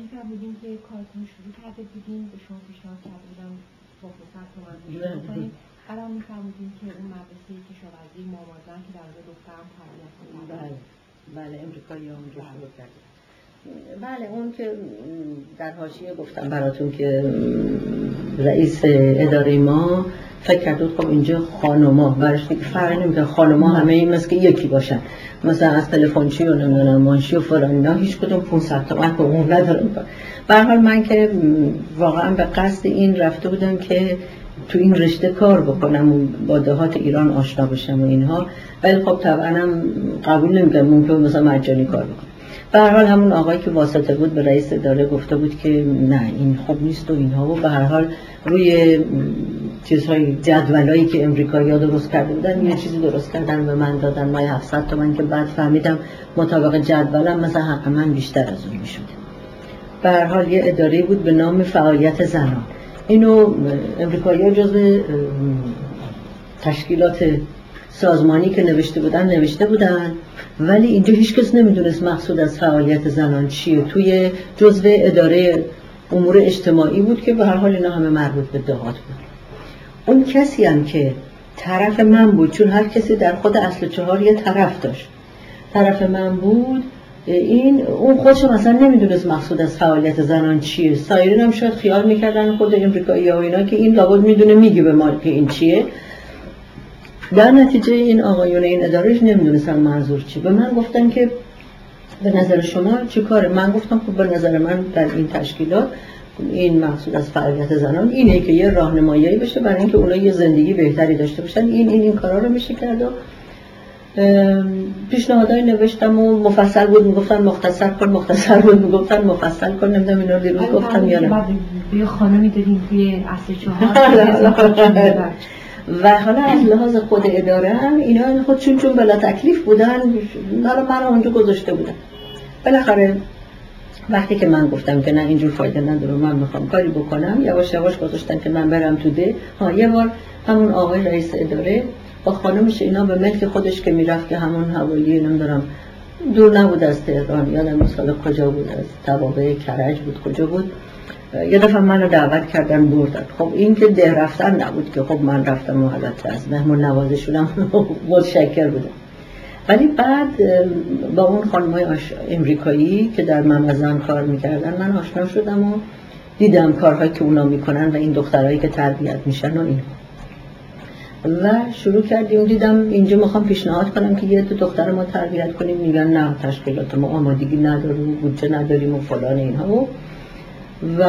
فرمودین که کارتون شروع کرده بودین، به شما پیشنهاد کرده بودم با پسر کمک کنید. الان می‌فرمودین که اون مدرسه کشاورزی مامازن که در واقع دخترم تربیت می‌کنه. بله امریکایی اونجا شروع کردن. بله اون که در حاشیه گفتم براتون که رئیس اداره ما فکر کرد خب اینجا خانوما برش دیگه فرق نمی‌کنه، خانوما همه این مثل که یکی باشن، مثلا از تلفنچی و نمیدونم مانشی و فلان اینا هیچ کدوم 500 تومن حقوق ندارن. به هر حال من که واقعا به قصد این رفته بودم که تو این رشته کار بکنم و با دهات ایران آشنا بشم و اینها، ولی خب طبعا هم قبول نمی‌کردم ممکن مثلا مجانی کار بکنم. به هر حال همون آقایی که واسطه بود به رئیس اداره گفته بود که نه این خوب نیست و اینها، و به هر حال روی چیزهای جدولایی که امریکایی‌ها درست کرده بودن یه چیزی درست کردن به من دادن، مای 700 تومن که بعد فهمیدم مطابق جدولم مثلا حق من بیشتر از اون میشد. به هر حال یه اداره بود به نام فعالیت زنان. اینو امریکایی‌ها جزو تشکیلات سازمانی که نوشته بودن، ولی اینجا هیچ کس نمیدونست مقصود از فعالیت زنان چیه. توی جزو اداره امور اجتماعی بود که به هر حال اینا همه مربوط به دهات بود. اون کسی هم که طرف من بود، چون هر کسی در خود اصل 4 یه طرف داشت، طرف من بود، اون خودش مثلا نمیدونست مقصود از فعالیت زنان چیه. سایرین هم شاید خیال میکردن خود امریکایی ها و اینا که این لابد میدونه میگه به ما که این چیه. در نتیجه این آقایون این ادارهش نمیدونستن منظور چی. به من گفتن که به نظر شما چی کاره؟ من گفتم خب به نظر من در این تشکیلات این مقصود از فعالیت زنان اینه که یه راهنمایی بشه برای اینکه اونا یه زندگی بهتری داشته باشن. این کارا رو میشه کرد. پیشنهادای نوشتم و مفصل بود میگفتن مختصر بود میگفتن مفصل کن. نمیدونم اینا دیروز گفتم یا نه. بعد یه خانمی دادیم توی اصل 4 و حالا از لحاظ خود اداره هم اینا خودشون چون بلا تکلیف بودن، حالا من اونجا گذاشته بودن. بالاخره وقتی که من گفتم که نه اینجور فایده نداره من میخوام کاری بکنم، یواش یواش گذاشتن که من برم تو ده. یه بار همون آقای رئیس اداره با خانمش اینا به ملک خودش که میرفت که همون حوالی نمیدونم دور نبود از تهران، یادم مثلا کجا بود، از توابع کرج بود کجا بود، یه دفعه منو دعوت کردن بردن. خب این که ده رفتن نبود که خب من رفتم و حالت از مهمون نوازشونم متشکر بودم. ولی بعد با اون خانمای امریکایی که در ممازن کار میکردن من آشنا شدم و دیدم کارهایی که اونا میکنن و این دخترهایی که تربیت میشن و این، و شروع کردیم. دیدم اینجا میخوام پیشنهاد کنم که یه دختر ما تربیت کنیم، میگن نه تشکیلات ما آمادگی نداریم و بودجه نداریم و فلان اینها. و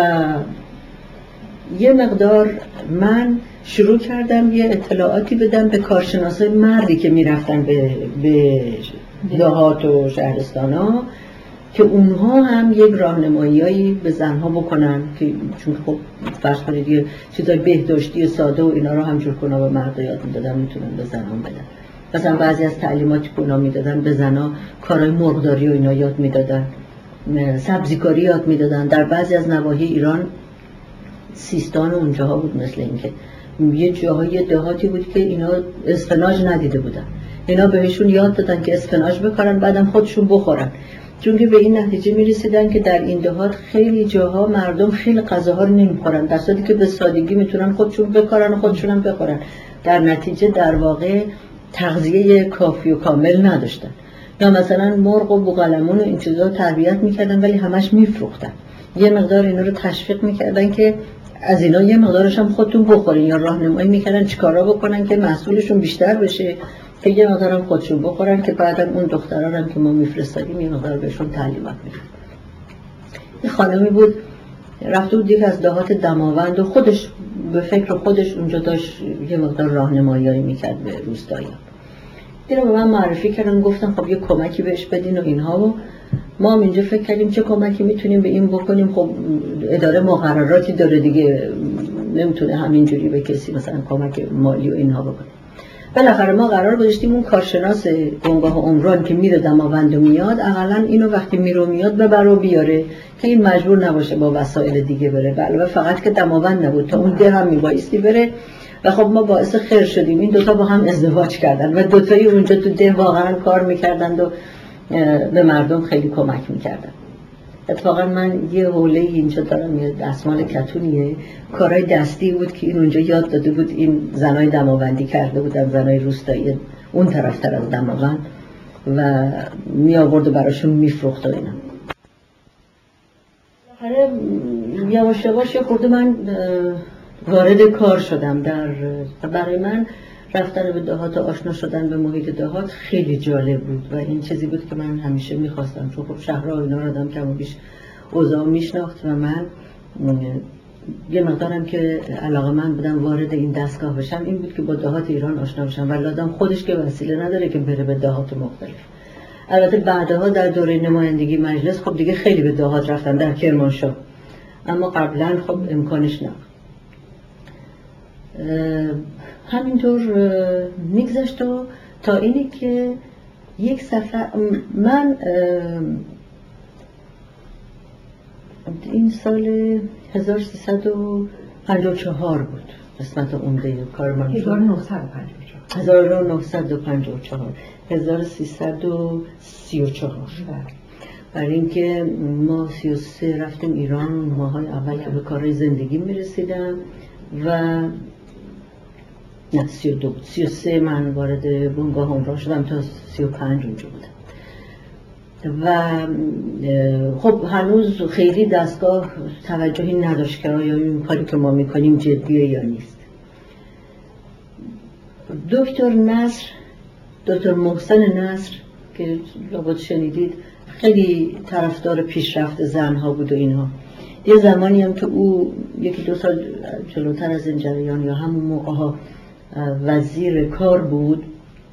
یه مقدار من شروع کردم یه اطلاعاتی بدم به کارشناسای مردی که میرفتن به دهات و شهرستانا که اونها هم یک راهنماییایی به زنها بکنن، که چون خب فرض کنید یه چیزای بهداشتی ساده و اینا رو همجور که اونا به مردا یاد میدادن میتونن به زنها بدن. مثلا بعضی از تعلیماتی که اونا میدادن به زنها کارهای مرغداری و اینا یاد میدادن، سبزیکاری یاد میدادن. در بعضی از نواحی ایران سیستان و اونجاها بود مثل اینکه یه جاهای دهاتی بود که اینا اسفناج ندیده بودن، اینا بهشون یاد دادن که اسفناج بکارن بعدم خودشون بخورن. چون که به این نتیجه میرسیدن که در این دهات خیلی جاها مردم خیلی غذاها رو نمیخورن، در صورتی که به سادگی میتونن خودشون بکارن و خودشون هم بخورن. در نتیجه در واقع تغذیه کافی و کامل نداشتن. یا مثلا مرغ و بوقلمون و این چیزا تربیت میکردن ولی همش میفروختن. یه مقدار اینا رو تشویق میکردن که از اینا یه مقدارش هم خودتون بخورین، یا راهنمایی میکردن چیکارا بکنن که محصولشون بیشتر بشه که یه مقدار هم خودشون بخورن، که بعداً اون دختران هم که ما میفرستادیم یه مقدار بهشون تعلیمات میدن. یه خانمی بود رفته بود یک از دهات دماوند و خودش به فکر خودش اونجا داشت یه مقدار راهنمایی میکرد به روستایی‌ها. اینو به من معرفی کردن، گفتن خب یه کمکی بهش بدین و اینها، و ما هم اینجا فکر کردیم چه کمکی میتونیم به این بکنیم. خب اداره مقرراتی داره دیگه، نمیتونه همینجوری به کسی مثلا کمک مالی و اینها بکنه. بالاخره ما قرار گذاشتیم اون کارشناس بنگاه عمران که میره دماوند و میاد، اقلا اینو وقتی میاد ببر و بیاره که این مجبور نباشه با وسایل دیگه بره. علاوه فقط که دماوند نبود، تا اون ده هم میبایستی بره. و خب ما باعث خیر شدیم، این دوتا با هم ازدواج کردن و دوتایی اونجا تو ده واقعا کار میکردند و به مردم خیلی کمک میکردن. اتفاقا من یه حوله اینجا دارم، یه دستمال کتونیه، کارهای دستی بود که این اونجا یاد داده بود، این زنای دماوندی کرده بودن، زنای روستایی اون طرفتر از دماوند، و می آورد و براشون میفروخت و اینا. یواش یواش یه خورده من وارد کار شدم. برای من رفتن به دهات و آشنا شدن به محیط دهات خیلی جالب بود و این چیزی بود که من همیشه میخواستم، چون خب شهرها اینا رو آدم کم و بیش اوضاع میشناخت و من یه مقدارم که علاقه من بودم وارد این دستگاه بشم این بود که با دهات ایران آشنا بشم، ولی آدم خودش که وسیله نداره که بره به دهات مختلف. البته بعدها در دوره نمایندگی مجلس خب دیگه خیلی به دهات رفتم در کرمانشاه، اما قبلا خب امکانش نبود. همینطور میگذشت و تا اینی که یک سفر من این سال 1354 بود قسمت عمده کار من. 1954 1334 برای اینکه ما 33 رفتیم ایران، ماهای اول که به کارهای زندگی میرسیدم و نه 32 بود، 33 من وارد بنگاه عمران شدم تا 35 اونجا بودم و خب هنوز خیلی دستگاه توجهی نداشت که آیا این کاری که ما میکنیم جدیه یا نیست. دکتر محسن نصر که لابد شنیدید خیلی طرفدار پیشرفت زنها بود و اینها، یه زمانی هم که او یکی دو سال جلوتر از این جریان یا همون موقع وزیر کار بود،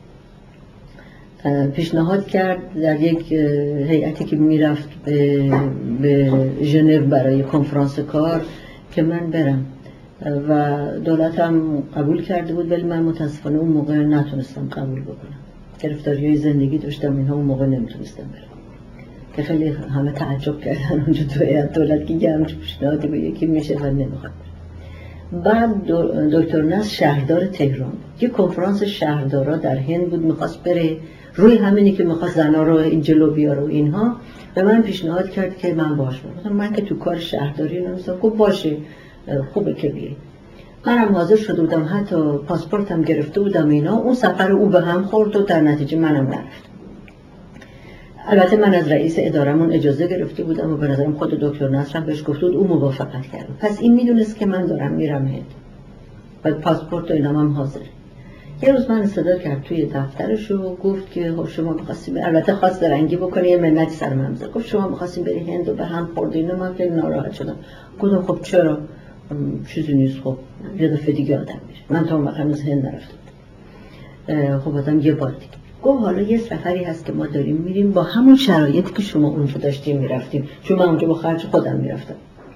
پیشنهاد کرد در یک هیئتی که میرفت به ژنو برای کنفرانس کار که من برم و دولت هم قبول کرده بود، ولی من متاسفانه اون موقع نتونستم قبول بکنم، گرفتاری‌های زندگی داشتم اینها، اون موقع نمیتونستم برم که خیلی همه تعجب کردن اونجا تو هیئت دولت که یه همچه پیشنهادی به یکی میشه و نمیخواد. بعد دکتر نصر شهردار تهران بود، یه کنفرانس شهردارا در هند بود، میخواست بره روی همینی که میخواست زنا رو این جلو بیاره و اینها، به من پیشنهاد کرد که من باش برم. من که تو کار شهرداری نمیستم، خب باشه خوبه که بیایی. منم حاضر شده بودم، حتی پاسپورتم گرفته بودم اینا. اون سفر او به هم خورد و در نتیجه منم نرفتم. البته من از رئیس ادارمون اجازه گرفته بودم و به نظرم خود دکتر نصر بهش گفت بود، او موافقت کرد. پس این میدونست که من دارم میرم هند و پاسپورت و اینام هم حاضر. یه روز من صدا کرد توی دفترش و گفت که شما می‌خواستید، البته خواست درنگی بکنه، یه منتی سر من بذاره، گفت شما می‌خواستید بری هند و به هم خورد اینا. من خیلی ناراحت شدم، گفتم خب چرا؟ چیزی نیست، خب یه دفعه دیگه آدم میره. من تا اون وقت هنوز هند نرفتم. خب آدم یه بار دیگه. گفت حالا یه سفری هست که ما داریم میریم با همون شرایطی که شما اونجا داشتیم میرفتیم، چون من اونجا با خرج خودم میرفتم.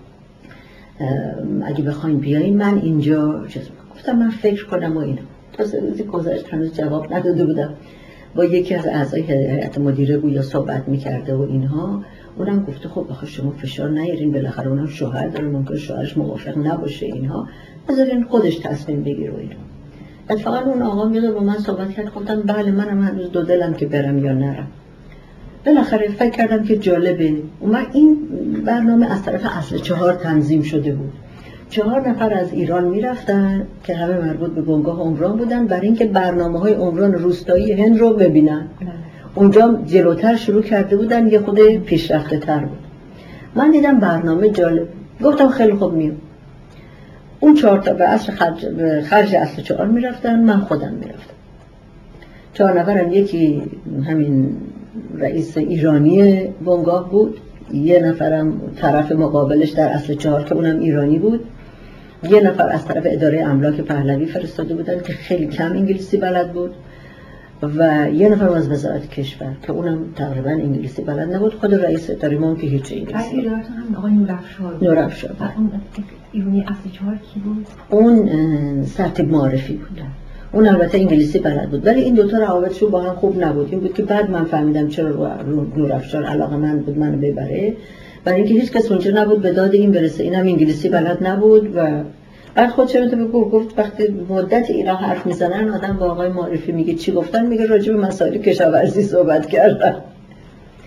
اگه بخواین بیاین من اینجا گفتم من فکر کنم و اینا. تا 3 روزی گذشت هنوز جواب نداده بودم. با یکی از اعضای هیئت مدیره گویا صحبت میکرده و اینها، اونم گفته خب آخه شما فشار نیارین، بالاخره اونم شوهر داره، ممکنه شوهرش موافق نباشه اینها، بذارین خودش تصمیم بگیره و اینا. اتفاقا اون آقا میاد با من صحبت کرد، گفتم بله منم هنوز دو دلم که برم یا نرم. بالاخره فکر کردم که جالبه. این برنامه از طرف اصل 4 تنظیم شده بود. 4 نفر از ایران میرفتن که همه مربوط به بنگاه عمران بودن، برای اینکه برنامه‌های عمران روستایی هند رو ببینن. اونجا جلوتر شروع کرده بودن، یه خود پیشرفته تر بود. من دیدم برنامه جالب، گفتم خیلی خوب میام. اون 4 تا به خرج اصل 4 میرفتن، من خودم میرفتم. 4 نفرم، یکی همین رئیس ایرانی بنگاه بود، یه نفرم طرف مقابلش در اصل 4 که اونم ایرانی بود، یه نفر از طرف اداره املاک پهلوی فرستاده بودن که خیلی کم انگلیسی بلد بود و یه نفر از وزارت کشور که اونم تقریبا انگلیسی بلد نبود. خود رئیس اداره ما که هیچ انگلیسی. از ایران هم آقای نورافشار. اون ایرانی اصل 4 کی بود؟ اون سرتیب معرفی بود. اون البته انگلیسی بلد بود، ولی این دوتا روابطشون با هم خوب نبود. این بود که بعد من فهمیدم چرا نورافشار علاقه من بود منو ببره، برای اینکه هیچ کس اونجا نبود به داد این برسه. اینم انگلیسی بلد نبود و بعد خودش رو گفت وقتی مدت اینا حرف میزنن آدم با آقای معرفی میگه چی گفتن، میگه راجع به مسائل کشاورزی صحبت کردن.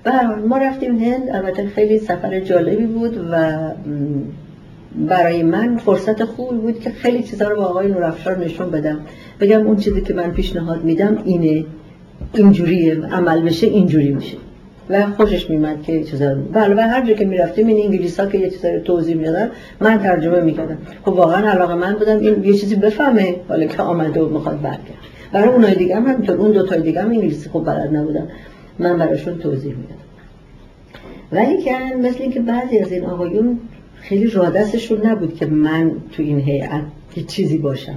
به هر حال ما رفتیم هند. البته خیلی سفر جالبی بود و برای من فرصت خوبی بود که خیلی چیزا رو با آقای نورافشار نشون بدم، بگم اون چیزی که من پیشنهاد میدم اینه، اینجوریه، عمل بشه اینجوری میشه و خوشش میمد که چیزا. بله هر جا که میرفتیم این انگلیسا که یه چیزا رو توضیح میدادن من ترجمه میکردم. خب واقعا علاقه من بودم این یه چیزی بفهمه حالا که آمده و میخواد برگرده. برای اونای دیگه هم همینطور، اون دو تای دیگه هم انگلیسی خوب بلد نبودن، من براشون توضیح میدادم. ولی که مثل اینکه بعضی از این آقایون خیلی راه دستشون نبود که من تو این هیئت یه چیزی باشم.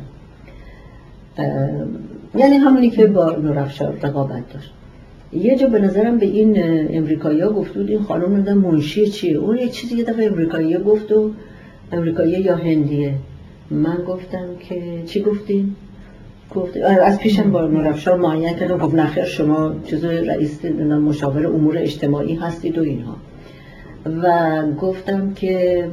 یعنی همونی که با نورافشار رقابت داشت. یه جا به نظرم به این امریکایی‌ها گفت بود این خانم نمیدونم منشی چیه، اون یه چیزی یه دفعه امریکایی‌ها گفت و امریکایی یا هندیه. من گفتم که چی گفتین؟ گفت از پیشم با نورافشار معین کردم، گفت نخیر شما چیز رئیس مشاور امور اجتماعی هستید و اینها. و گفتم که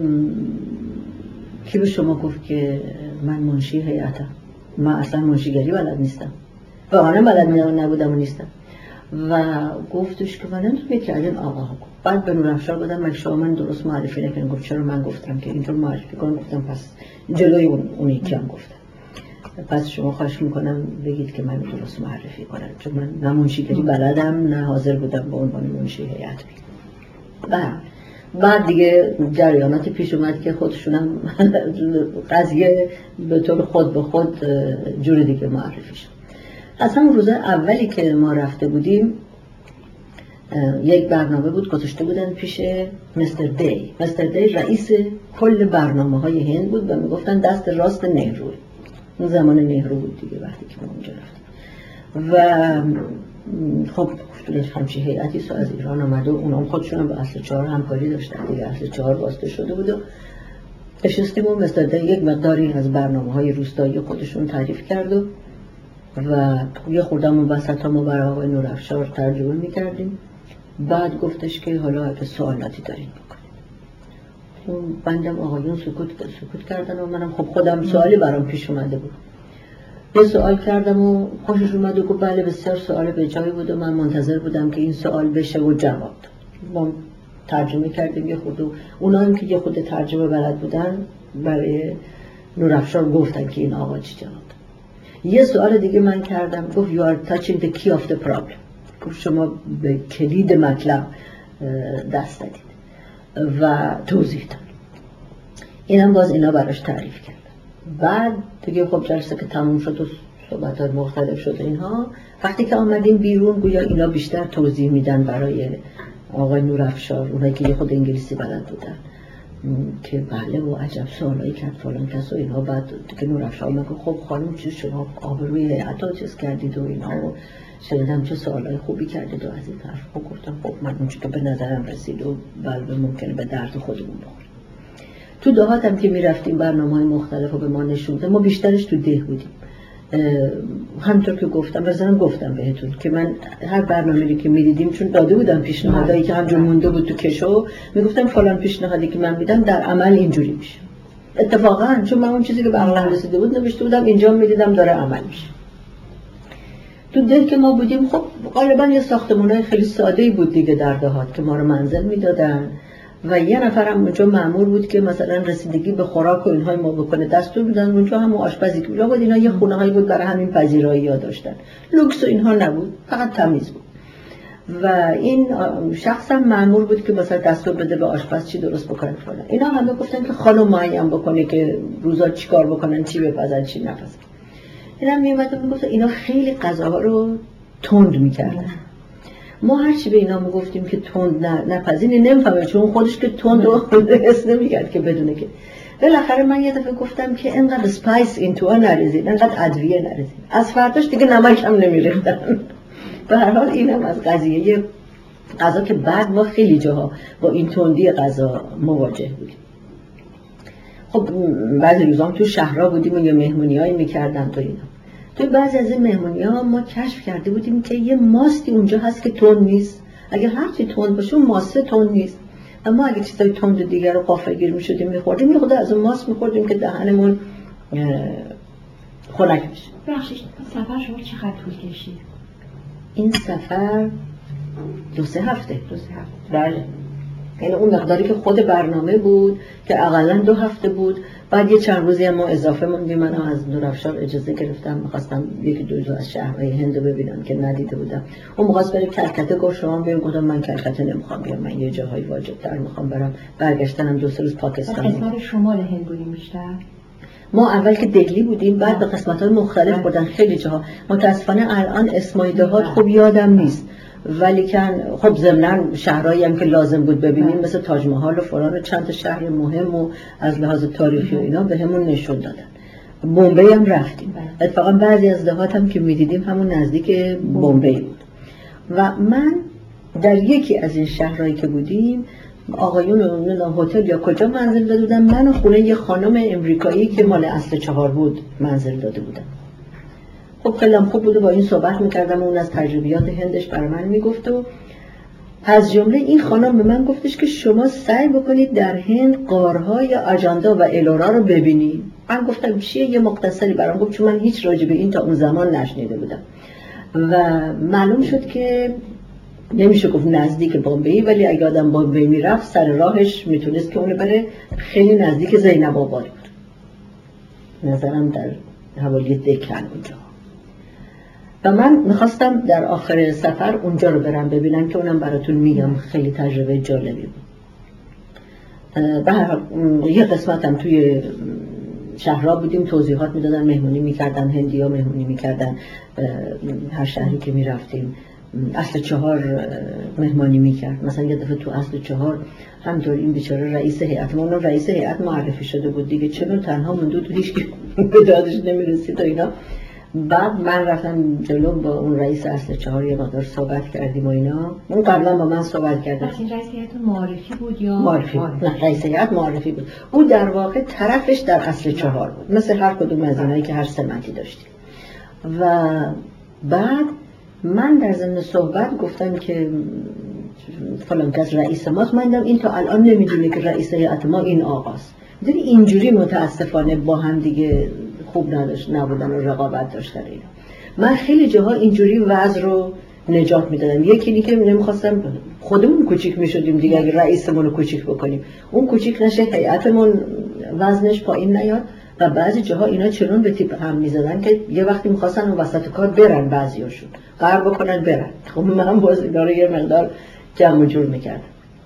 کی به شما گفت که من منشی هیئتم؟ من اصلا منشیگری بلد نیستم، واقعا بلد نبودم و نیستم. و گفتش که من نمیتونم کردین آقا گفت. بعد به نورافشار گفتم من شما من درست معرفی نکنم. گفت چرا من گفتم که اینطور معرفی کنم؟ گفتم پس جلوی اونی که هم گفتم، پس شما خواهش میکنم بگید که من درست معرفی کنم، چون من نه منشیگری بلدم نه حاضر بودم به عنوان منشی هیئت بگم. بعد دیگه جریانات پیش اومد که خودشونم قضیه به طور خود به خود جور دیگه معرفی شد. از همون روز اولی که ما رفته بودیم یک برنامه بود گذاشته بودن پیش مستر دی. مستر دی رئیس کل برنامه‌های هند بود و میگفتن دست راست نهروه. اون زمان نهرو بود دیگه وقتی که ما اونجا رفتیم. و خب همچین هیئتی از ایران آمد و اونام خودشون هم با اصل 4 همکاری داشتن دیگه. اصل 4 واسطه شده بود و نشستیم و مستر دی یک مقداری از برنامه‌های روستایی خودشون تعریف کرد و یه خوردم و وسط ما برای آقای نورافشار ترجمه میکردیم. بعد گفتش که حالا اگه سوالاتی دارین بکنیم. بندم آقایون سکوت کردن و منم خب خودم سوالی برام پیش اومده بود. یه سوال کردم و خوشش اومد و گفت بله بسیار سوال به جایی بود و من منتظر بودم که این سوال بشه و جواب ما ترجمه کردیم یه خود و اونا هم که یه خود ترجمه بلد بودن برای نورافشار گفتن که این آقا چی جواب. یه سوال دیگه من کردم، گفت you are touching the key of the problem. گفت شما به کلید مطلب دست دادید و توضیح داد. اینم باز اینا براش تعریف کرد. بعد دیگه خب جلسه که تموم شد و صحبتات مختلف شد اینها، وقتی که آمدیم بیرون گویا اینا بیشتر توضیح میدن برای آقای نورافشار، اونایی که یه خود انگلیسی بلد بودن که بله و عجب سوالایی کرد فلان کس و اینها. بعد دیگه نورافشار میگه خب خانم چی شما آبروی هیئت چیز کردید و اینها و شنیدم چه سوالای خوبی کردید و از این طرف. خب گفتم خب من اون که به نظرم رسید و بله ممکنه به درد خودمون بخوره. تو دهاتم که میرفتیم برنامه‌های مختلف رو به ما نشون داد. ما بیشترش تو ده بودیم. همونطور که گفتم مثلا گفتم بهتون که من هر برنامه‌ای که می‌دیدیم چون داده بودم پیشنهادایی که همجور مونده بود تو کشو، میگفتم فلان پیشنهادی که من میدم در عمل اینجوری میشه. اتفاقا چون من اون چیزی که به عقلم رسیده بود نوشته بودم اینجا می‌دیدم داره عمل میشه. تو ده که ما بودیم خب غالبا یه ساختمان‌های خیلی ساده‌ای بود دیگه در دهات که ما رو منزل میدادن و یه نفرم اونجا مأمور بود که مثلا رسیدگی به خوراک و اینهای ما بکنه. دستور میدن اونجا هم آشپزی که اونجا بود. اینا یه خونه‌هایی بود برای همین پذیرایی‌ها داشتن. لوکس و اینها نبود، فقط تمیز بود. و این شخص هم مأمور بود که مثلا دستور بده به آشپز چی درست بکنه فلان. اینا همه گفتن که خانم معین بکنه که روزا چیکار بکنن، چی بپزن چی نپزن. اینا میومد میگفت اینا خیلی غذاها رو تند می‌کردن. ما هرچی به اینا میگفتیم که تند نپذیری نمیفهمه، چون خودش که تند و حس نمی‌کرد که بدونه که. بالاخره من یه دفعه گفتم که اینقدر اسپایس این تو نریزید، اینقدر ادویه نریزید. از فرداش دیگه نمک هم نمی‌ریختن. به هر حال اینم از قضیه غذا که بعد ما خیلی جاها با این تندی غذا مواجه بودیم. خب بعضی روزام تو شهرها بودیم و یه مهمونیایی می‌کردن تو اینا. تو بعضی از این مهمونی‌ها ما کشف کرده بودیم که یه ماستی اونجا هست که تند نیست. اگه هر چی تند باشه اون ماسته تند نیست. اما اگه چیزای تند دیگر رو غافلگیر می‌شدیم می‌خوردیم، خود از اون ماست می‌خوردیم که دهنمون خنک بشه. بخشش سفر شما چقدر طول کشید؟ این سفر 2-3 هفته. بله. یعنی اون مقداری که خود برنامه بود که اقلا 2 هفته بود. بعد یه چند روزی هم ما اضافه موندیم. منم از نورافشار اجازه گرفتم، می‌خواستم 1-2 جا از شهرهای هند رو ببینم که ندیده بودم. اون می‌خواست بره کلکته، گفت شما بیاین. گفتم من کلکته نمی‌خوام بیام، من یه جاهای واجب‌تر می‌خوام برم. برگشتنم 2-3 روز پاکستان. قسمت شمال هند بودیم بیشتر. ما اول که دهلی بودیم، بعد به قسمت‌های مختلف بودن خیلی جاها. متأسفانه الان اسمای دهات خوب یادم نیست، ولی کن خب ضمناً شهرهایی هم که لازم بود ببینیم مثل تاج محل و فلان و چند تا شهر مهم و از لحاظ تاریخی و اینا بهمون نشون دادن. بمبئی هم رفتیم. اتفاقا بعضی از دهات هم که می‌دیدیم همون نزدیک بمبئی بود. و من در یکی از این شهرهایی که بودیم، آقایون هتل یا کجا منزل داده بودن، من و خونه یه خانم امریکایی که مال اصل 4 بود منزل داده بودن. خب خیلی هم خوب بود و با این صحبت میکردم و اون از تجربیات هندش برای من میگفت و از جمله این خانم به من گفتش که شما سعی بکنید در هند غارها یا اجاندا و الورا رو ببینید. من گفتم چیه؟ یه مختصری برام گفت، چون من هیچ راجع به این تا اون زمان نشنیده بودم و معلوم شد که نمیشه گفت نزدیک بمبئی، ولی اگه آدم بمبئی میرفت سر راهش میتونست که اونو بره. خیلی نزدیک زینب آباد بود، نظرم در حوالی دکن اونجا. و من میخواستم در آخر سفر اونجا رو برم ببینم که اونم براتون میگم خیلی تجربه جالبی بود. به هر حال یه قسمتم توی شهرها بودیم، توضیحات میدادن، مهمونی میکردن، هندی ها مهمونی میکردن، هر شهری که میرفتیم. اصل 4 مهمانی میکرد. مثلا یه دفعه تو اصل 4 همطور این بیچاره رئیس هیئت، ما اون رئیس هیئت معرفی شده بود دیگه، چون تنها مونده تو هیچ به دادش نمیرسید و اینا. بعد من رفتم جلو با اون رئیس اصل 4 یه مقدار صحبت کردیم و اینا. اون قبلا با من صحبت کرده. این رئیس هیئت معرفی بود یا معرفی؟ نه، رئیس هیئت معرفی بود. اون در واقع طرفش در اصل 4 بود، مثل هر کدوم از اینایی که هر سمتی داشتیم. و بعد من در ضمن صحبت گفتم که فلان کس رئیس ماست. من دیدم این تا الان نمیدونه که رئیس هیئت ما این آقاست. دیدی اینجوری متاسفانه با هم دیگه خوب نبودن و رقابت داشتن اینا. من خیلی جاها اینجوری وضع رو نجات میدادم. یکی دیگه نمیخواستم خودمون کوچیک میشدیم دیگه، اگه رئیسمون رو کوچیک بکنیم اون کوچیک نشه، هیئتمون وزنش پایین نیاد. و بعضی جاها اینا چنون به تیپ هم میزدن که یه وقتی میخواستن اون وسط کار برن، بعضیاشون قرار بکنن برن. خب من باز اینا رو یه مقدار جمع و جور میکردم.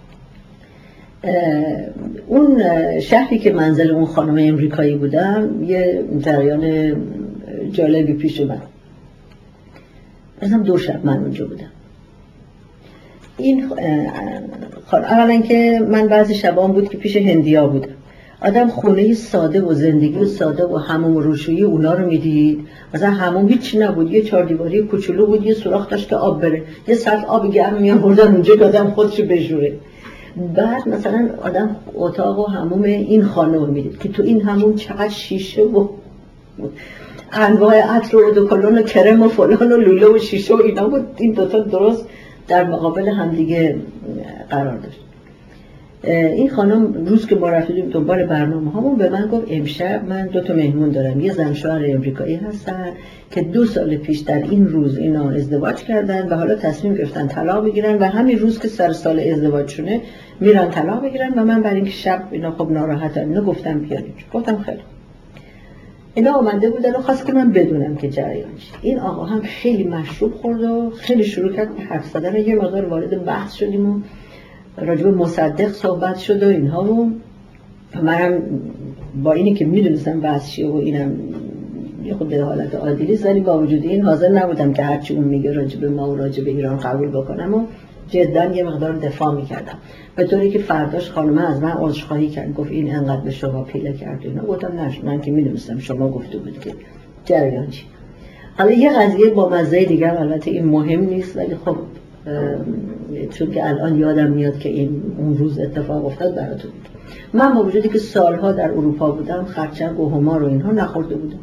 اون شهری که منزل اون خانم امریکایی بودم یه جریان جالبی پیش اومد. مثلا 2 شب من اونجا بودم. این اولا که من بعضی شبان بود که پیش هندیا بودم. آدم خونه ساده و زندگی ساده و حموم و روشویی اونا رو میدید. مثلا حموم هیچ نبود، یه 4 دیواری کوچولو بود، یه سوراخ داشت که آب بره، یه سطل آب گرم میآوردن اونجا که آدم خودشو بجوره. بعد مثلا آدم اتاق و حموم این خانم میدید که تو این حموم چقدر شیشه و انواع عطر و ادوکلون و کرم و فلان و لوله و شیشه و اینا بود. این دوتا درست در مقابل همدیگه قرار داشت. این خانم روز که ما رفتیم دنبال برنامه هامون به من گفت امشب من 2 تا مهمون دارم، یه زن شوهر امریکایی هستن که 2 سال پیش در این روز اینا ازدواج کردن و حالا تصمیم گرفتن طلاق بگیرن و همین روز که سر سال ازدواجشونه میرن طلاق بگیرن و من برای اینکه شب اینا خب ناراحتن اینو گفتم بیاریم. گفتم خیلی. اینا آمده بودن و خواست که من بدونم که جریان چیه. این آقا هم خیلی مشروب خورد و خیلی شروع کرد به حرف زدن. یه مقدار وارد بحث شدیم و راجع به مصدق صحبت شد و اینها و منم با اینی که میدونستم بحث چیه و اینم یه خود به حالت عادی نیست، ولی با وجود این حاضر نبودم که هرچی اون میگه راجع به ما و راجع به ایران قبول بکنم و جدا یه مقدار دفاع میکردم. به طوری که فرداش خانمه از من عذرخواهی کرد، گفت این انقدر به شما پیله کرد اینا. گفتم نه، من که میدونستم شما گفته بود که جریان چی. حالا یه قضیه با مزه دیگه، البته این مهم نیست ولی خب چون که الان یادم میاد که این اون روز اتفاق افتاد براتون. من با وجودی که سالها در اروپا بودم خرچنگ و همار و اینها نخورده بودم،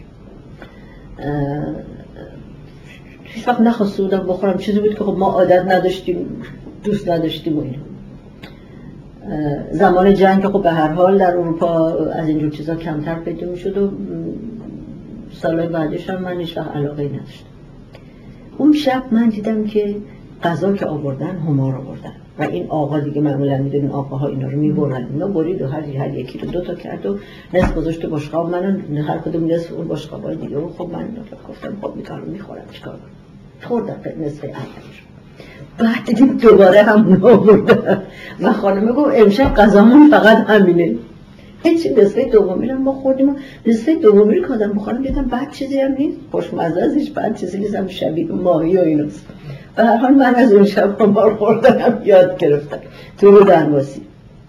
هیچ وقت نخواسته بودم بخورم. چیزی بود که خب ما عادت نداشتیم، دوست نداشتیم و اینها. زمان جنگ خب به هر حال در اروپا از اینجور چیزا کمتر پیدا میشد و سالهای بعدش هم من هیچ وقت علاقه نداشتم. اون شب من دیدم که غذا که آوردن همار آوردن و این آقا دیگه معمولا میدونین آقاها اینا رو میبرن، اینا برید و هر یکی رو 2 تا کرد و نصف گذاشت تو بشقاب، منو هر کدوم نصف اون بشقابای دیگه. و خب من گفتم خب میکارم میخورم چیکار کنم، خوردم نصف اولش. بعد دیدیم دوباره هم آوردن و خانم گفت امشب غذامون فقط همینه. هیچی. نصف دومی رو ما خوردیم و نصف دومی رو که آدم بخورم دیدم بعد چیزی هم نیست، خوشمزه ازش بعد چیزی نیستم، شبیه ماهی و ایناست. به هر حال من از اون شب همار خوردنم یاد گرفتم تو رو درواسی.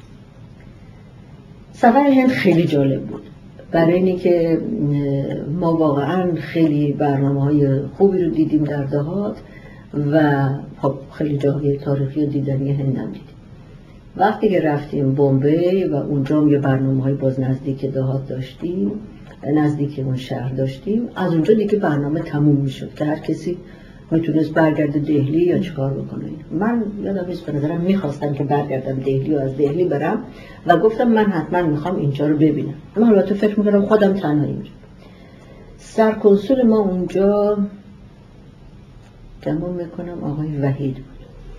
سفر هند خیلی جالب بود برای اینی که ما واقعا خیلی برنامه‌های خوبی رو دیدیم در دهات و خب خیلی جاهای تاریخی و دیدنی هند هم دیدیم. وقتی که رفتیم بمبئی و اونجا هم یه برنامه‌های باز نزدیک دهات داشتیم، نزدیک اون شهر داشتیم، از اونجا دیگه برنامه تموم میشد که هر کسی میتونست برگرده دهلی یا چیکار بکنه. من یادم نیست، به نظرم میخواستم که برگردم دهلی و از دهلی برم و گفتم من حتما میخوام اینجا رو ببینم. من البته فکر میکردم خودم تنهایی میرم. سرکنسول ما اونجا گمان میکنم آقای وحید بود.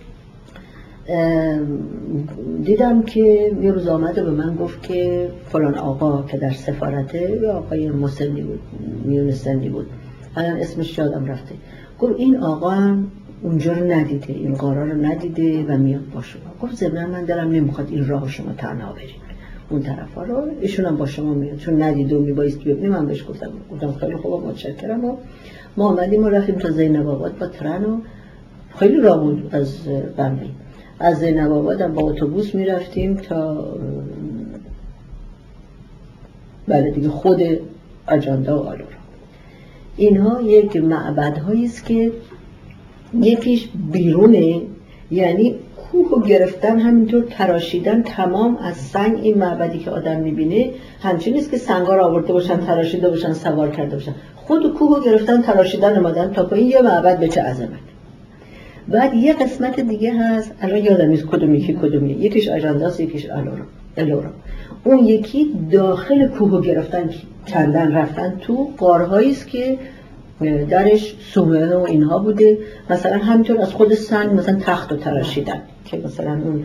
دیدم که یه روز آمده به من گفت که فلان آقا که در سفارته، یا آقای مسنی بود، میون سنی بود، الان اسمش یادم رفته، گفت این آقا هم اونجا رو ندیده، این قارا رو ندیده و میاد با شما. گفت ضمن من دلم نمیخواد این راه شما تنها برید اون طرفا رو، ایشون هم با شما میاد چون ندیده و میبایست ببینیم. من بهش گفتم خیلی خوبه متشکرم. و ما آمدیم و رفتیم تا زینب آباد با ترن و خیلی راه بود از بمبئی. از زینب آباد هم با اتوبوس میرفتیم تا بله دیگه خود اجاندا و آلورا. اینها یک معبدهایی است که یکیش بیرونه، یعنی کوه گرفتن همینطور تراشیدن تمام از سنگ. این معبدی که آدم میبینه همچین نیست که سنگا رو آورده باشن تراشیده باشن سوار کرده باشن، خود کوه گرفتن تراشیدن اومدن تا پایین. یه معبد به چه عظمت. بعد یه قسمت دیگه هست، الان یادم نیست کدومی که کدومی، یکیش آجانداست یکیش الورا. اون یکی داخل کوه گرفتن کندن رفتن تو غارهایی است که درش صومعه و اینها بوده، مثلا همینطور از خود سنگ مثلا تخت رو تراشیدن که مثلا اون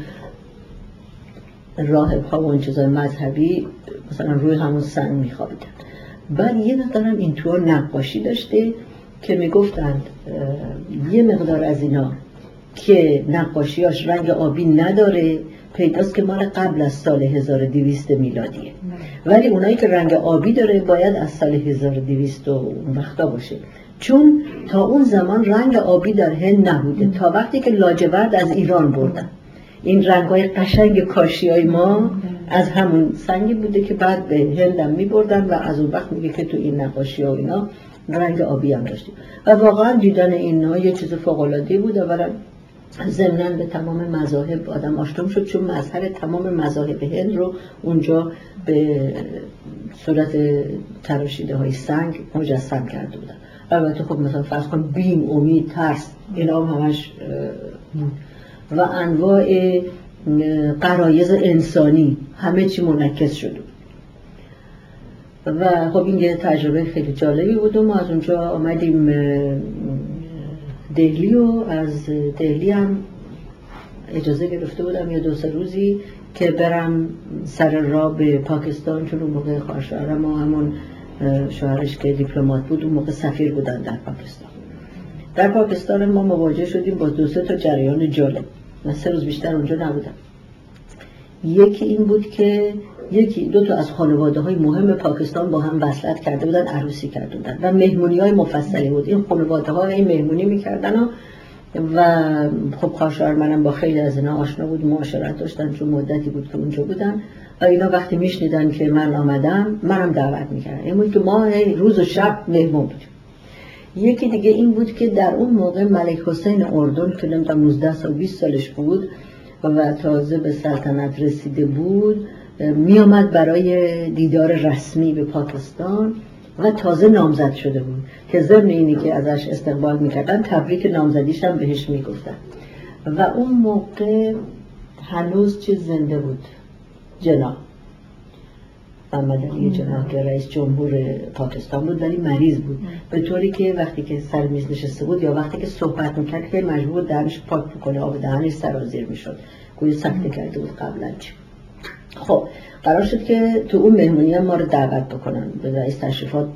راهب ها و اون چیزای مذهبی مثلا روی همون سنگ میخوابیدن. بعد یه مقدارم اینطور نقاشی داشته که میگفتند یه مقدار از اینا که نقاشیاش رنگ آبی نداره پیداست که مال قبل از سال 1200 میلادیه، ولی اونایی که رنگ آبی داره باید از سال 1200 اون وقتا باشه، چون تا اون زمان رنگ آبی در هند نبوده تا وقتی که لاجورد از ایران بردن. این رنگ‌های قشنگ کاشیای ما از همون سنگی بوده که بعد به هندم می‌بردن و از اون وقت میگه که تو این نقاشی‌ها و اینا رنگ آبی هم داشتیم و واقعا دیدن اینها یه چیز فوق‌العاده‌ای بود. اولا ضمناً به تمام مذاهب آدم آشنا شد چون مظهر تمام مذاهب هند رو اونجا به صورت تراشیده های سنگ مجسم کرده بودن. البته خب مثلا فرض کن بیم، امید، ترس اینا هم همش بود و انواع غرایز انسانی همه چی منعکس شده بود. و خب این یه تجربه خیلی جالبی بود و ما از اونجا آمدیم دهلی و از دهلی هم اجازه گرفته بودم یه 2-3 روزی که برم سر راه به پاکستان، چون اون موقع خواهرشوهرم ما همون شوهرش که دیپلمات بود اون موقع سفیر بودن در پاکستان. در پاکستان ما مواجه شدیم با 2-3 تا جریان جالب. من 3 روز بیشتر اونجا نبودم. یکی این بود که 1-2 تا از خانواده‌های مهم پاکستان با هم وصلت کرده بودن، عروسی کرده بودن و مهمونی‌های مفصلی بود. این خانواده‌ها این مهمونی می‌کردن و خب خواهرشوهر منم با خیلی از اینا آشنا بود، معاشرت داشتن چون مدتی بود که اونجا بودن و اینا وقتی میشنیدن که من آمدم منم دعوت می‌کردن. این بود که ما روز و شب مهمون بودیم. یکی دیگه این بود که در اون موقع ملک حسین اردن که نمی‌دونم 19 سال 20 سالش بود و تازه به سلطنت رسیده بود می آمد برای دیدار رسمی به پاکستان و تازه نامزد شده بود که ضمن اینی که ازش استقبال میکردن تبریک نامزدیش هم بهش میگفتن و اون موقع هنوز چیز زنده بود، جناب محمد علی جناح که رئیس جمهور پاکستان بود ولی مریض بود، به طوری که وقتی که سر میز نشسته بود یا وقتی که صحبت میکرد که مجبور دهنش پاک بکنه، آب دهنش سرازیر میشد، گویا سکته کرده بود قبلا. خب قرار شد که تو اون مهمونی هم ما رو دعوت بکنن. به رئیس تشریفات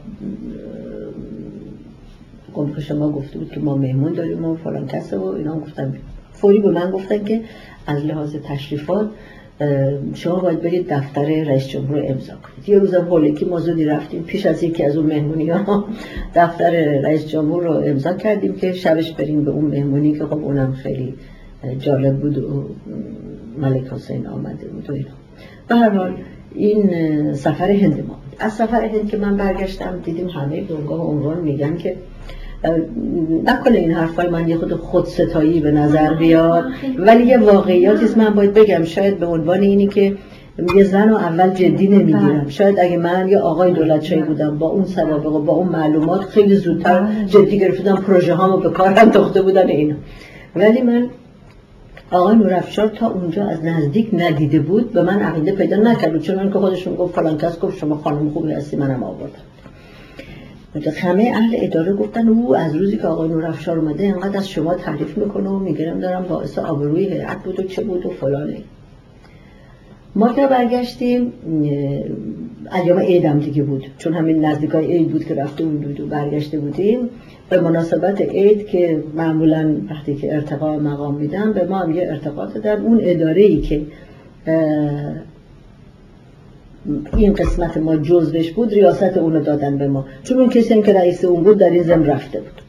گفت شما گفته بود که ما مهمون داریم و فلان کسه و اینا هم گفتن. فوری به من گفتن که از لحاظ تشریفات شما باید برید دفتر رئیس جمهور امضا کنید. یه روزم هولکی ما زودی رفتیم پیش از یکی از اون مهمونی ها دفتر رئیس جمهور رو امضا کردیم که شبش بریم به اون مهمونی که خب اونم خیلی جالب بود و ملک حسین آمده بود و اینا. به هر حال این سفر هند ما بود. از سفر هند که من برگشتم دیدیم همه بنگاه عمران میگن که نکنه این حرفای من یه خودستایی به نظر بیاد، ولی یه واقعیاتیست من باید بگم. شاید به عنوان اینی که یه زن رو اول جدی نمیگیرم، شاید اگه من یه آقای دولتشایی بودم با اون سوابق و با اون معلومات خیلی زودتر جدی گرفتم، پروژه هامو به کار انداخته بودن اینا. ولی من آقای نورافشار تا اونجا از نزدیک ندیده بود، به من عقیده پیدا نکرد، چون من که خودشون گفت فلان کس گفت شما خانم خوبی هستی منم آوردم. همه اهل اداره گفتن او از روزی که آقای نورافشار اومده انقدر از شما تعریف میکنه و میگرم دارم باعث آبروی هیئت بود و چه بود و فلانه. ما که برگشتیم ایام عیدم دیگه بود، چون همین نزدیکای عید بود که رفته بود و برگشته بودیم. به مناسبت عید که معمولا وقتی که ارتقا مقام میدن به ما هم یه ارتقا دادن. اون اداره‌ای که این قسمت ما جزوش بود ریاست اونو دادن به ما، چون اون کسی هم که رئیس اون بود در این ضمن رفته بود.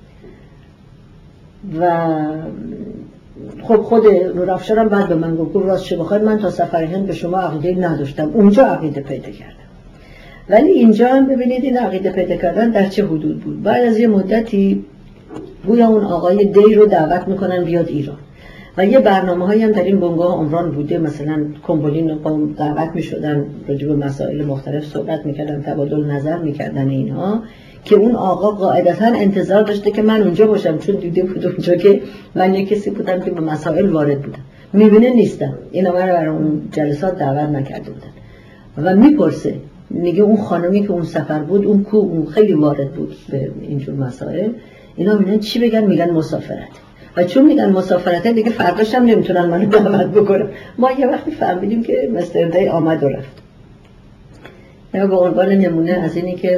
و خب خود نورافشار هم بعد به من گفت راست چه بخواید من تا سفر هند به شما عقیده نداشتم، اونجا عقیده پیدا کردم. ولی اینجا هم ببینید این عقیده پیدا کردن در چه حدود بود. بعد از یه مدتی گویا اون آقای دی رو دعوت میکنن بیاد ایران و یه برنامه‌هایی هم در این بنگاه عمران بوده، مثلا کمبولین قوم دعوت می‌شدن راجع به مسائل مختلف صحبت می‌کردن، تبادل نظر می‌کردن اینها، که اون آقا قاعدتاً انتظار داشته که من اونجا باشم، چون دیده بود اونجا که من یک کسی بودم که به مسائل وارد بودم. می‌بینه نیستم، اینا من رو برای اون جلسات دعوت نکرده بودن و میپرسه میگه اون خانمی که اون سفر بود اون کو، اون خیلی وارد بود به اینجور مسائل. اینا میگن چی بگن؟ میگن مسافرت. و چون میگن مسافرته دیگه فرداش هم نمیتونن منو دعوت بکنن. ما یه وقتی فهمیدیم که مستر دی آمد و رفت. یا به عنوان نمونه از اینی که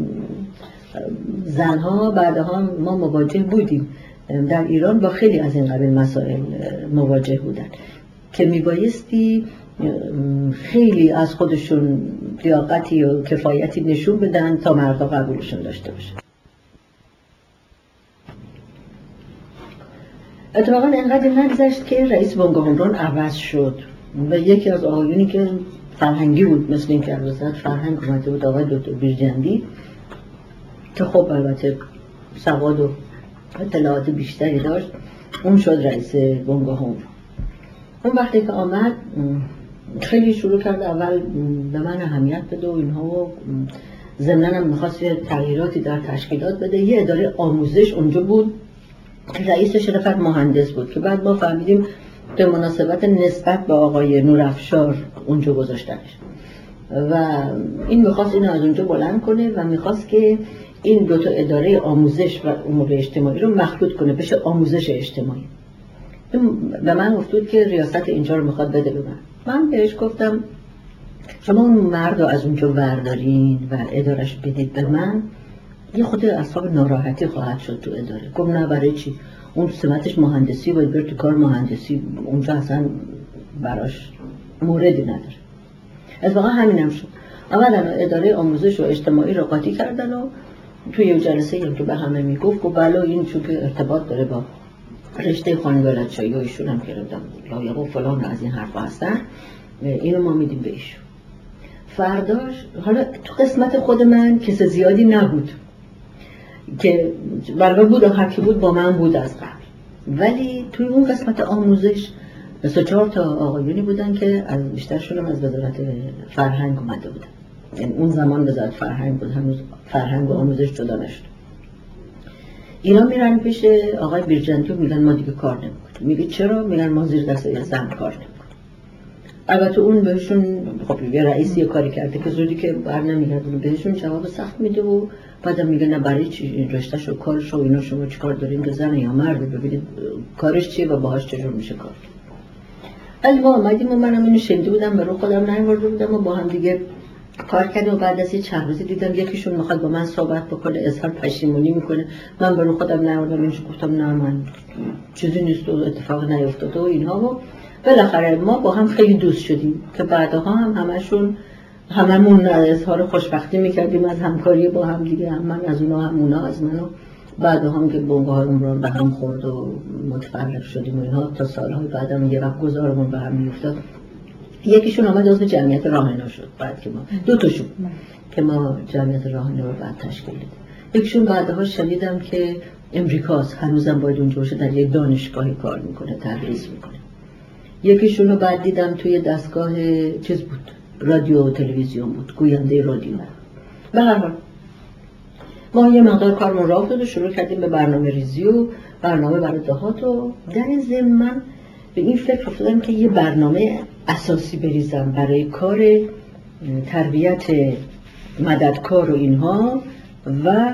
زنها بعدها ما مواجه بودیم در ایران با خیلی از این قبیل مسائل مواجه بودن که میبایستی خیلی از خودشون لیاقتی و کفایتی نشون بدن تا مردا قبولشون داشته باشه. اتفاقا اینقدر نگذشت که رئیس بنگاه عمران عوض شد و یکی از آقایونی که فرهنگی بود، مثل این که وزارت فرهنگ اومده بود، آقای دکتر بیرجندی، که خب البته سواد و اطلاعات بیشتری داشت، اون شد رئیس بنگاه عمران. اون وقتی که آمد خیلی شروع کرد اول به من اهمیت بده و اینها و ضمناً هم می‌خواست تغییراتی در تشکیلات بده. یه اداره آموزش اونجا بود، رئیسش رفت مهندس بود که بعد ما فهمیدیم به مناسبت نسبت به آقای نورافشار اونجا گذاشتنش و این میخواست اینو از اونجا بلند کنه و میخواست که این دوتا اداره آموزش و امور اجتماعی رو مخلوط کنه بشه آموزش اجتماعی. به من گفتود که ریاست اینجا رو میخواد بده به من بهش گفتم شما اون مرد رو از اونجا وردارین و ادارش بدید به من، یه خود اصحاب ناراحتی خواهد شد تو اداره. گفت نه برای چی؟ اون سمتش مهندسی باید بره تو کار مهندسی، اونجا اصلا براش موردی نداره. اتفاقا همینم شد. اولا اداره آموزش و اجتماعی رو قاطی کردن و توی یه جلسه هم که به همه میگفت و بلا این چون که ارتباط داره با رشته خانواده‌شایی و ایشون هم کردم لایق و فلان از این حرفا هستن، اینو ما میدیم به ایشون. فرداش حالا تو قسمت خود من کس زیادی نبود که برای بود و هر کی بود با من بود از قبل، ولی توی اون قسمت آموزش 3-4 تا آقایونی بودن که از بیشترشون از وزارت فرهنگ اومده بودن. یعنی اون زمان وزارت فرهنگ بود، هنوز فرهنگ و آموزش جدا نشد. اینا میرن پیش آقای بیرجندی و میگن ما دیگه کار نمیکنیم. میگه چرا؟ میگن ما زیر دست زن کار نمیکنیم. البته اون بهشون خب یه رئیسی کاری کرده که زودی که بر نمیگردونه بهشون جواب سخت میده و بعدم میگه نه برای چی رشته‌شو کارشو اینا شما چیکار دارین که زن یا مرد ببینید کارش چیه و باهاش چجور میشه کار. ولی ما اومدیم و منم اینو شنیده بودم به رو خودم نیاورده بودم و با هم دیگه کار کردیم و بعد از 4 روزی دیدم یکیشون میخواد با من صحبت بکنه، اظهار پشیمونی میکنه. من به رو خودم نیاوردم، اینش گفتم نه من چیزی نیست و اتفاق نیفتاده و اینها و بالاخره ما با هم خیلی دوست شدیم که بعدها هم هممون اظهار خوشبختی میکردیم از همکاری با هم دیگه، هم من از اونا هم اونا از من و بعدها هم که بنگاه عمران به هم خورد و متفرق شدیم و اینها تا سالهای بعدم یه وقت گذارمون به هم میافتاد. یکیشون آمد عضو جمعیت راهنما شد بعد که ما دو تاشون که ما جمعیت راهنما رو بعد تشکیل دادیم. یکیشون بعدها شنیدم که امریکاست، هنوزم باید اونجا باشه، در یک دانشگاهی کار میکنه، تدریس میکنه. یکیشون رو بعد دیدم توی دستگاه چیز بود، رادیو و تلویزیون بود، گوینده رادیو. به هر حال ما یه مقدار کارمون راه افتاد و شروع کردیم به برنامه ریزی و برنامه برای دهات و در این ضمن من به این فکر افتادم که یه برنامه اساسی بریزم برای کار تربیت مددکار و اینها و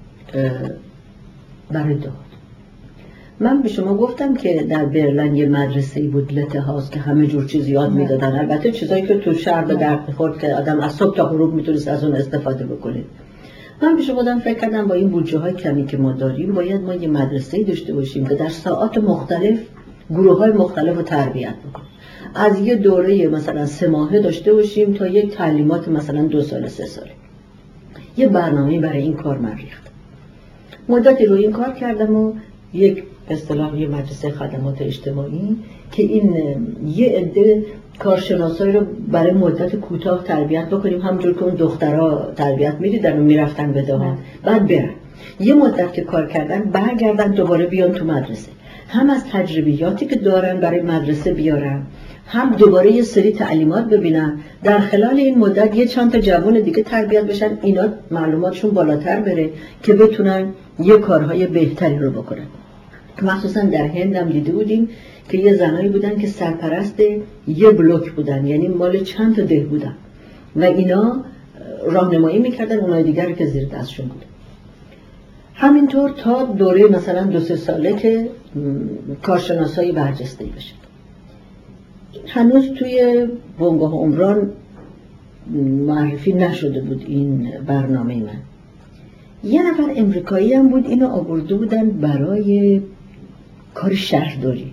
برای دهات. من به شما گفتم که در برلین یه مدرسه‌ای بود لتهاست که همه جور چیز یاد میدادن، البته چیزایی که تو شهر به درد می‌خورد که آدم از صبح تا غروب میتونست از اون استفاده بکنه. من به شما فکر کردم با این بودجه‌های کمی که ما داریم باید ما یه مدرسه‌ای داشته باشیم که در ساعات مختلف گروه‌های مختلف رو تربیت بکنه. از یه دوره مثلا 3 ماهه داشته باشیم تا یک تعلیمات مثلا 2 سال 3 ساله. یه برنامه‌ای برای این کار من ریختم. مدتی روی این کار کردم و یک اصطلاح یه مدرسه خدمات اجتماعی که این یه عده کارشناسایی رو برای مدت کوتاه تربیت بکنیم، همونجور که اون دخترها تربیت می‌دیدن و میرفتن به دهات، بعد برن یه مدت که کار کردن برگردن دوباره بیان تو مدرسه، هم از تجربیاتی که دارن برای مدرسه بیارن، هم دوباره یه سری تعلیمات ببینن. در خلال این مدت یه چند تا جوان دیگه تربیت بشن، اینا معلوماتشون بالاتر بره که بتونن یه کارهای بهتری رو بکنن. مخصوصا در هند هم دیده بودیم که یه زنایی بودن که سرپرست یه بلوک بودن، یعنی مال چند تا ده بودن و اینا راهنمایی میکردن اونای دیگر که زیر دستشون بودن. همینطور تا دوره مثلا 2-3 ساله که کارشناسایی برجسته بشن. هنوز توی بنگاه عمران معرفی نشده بود این برنامه من. یه نفر امریکایی هم بود، اینو آورده بودن برای کار شهرداری.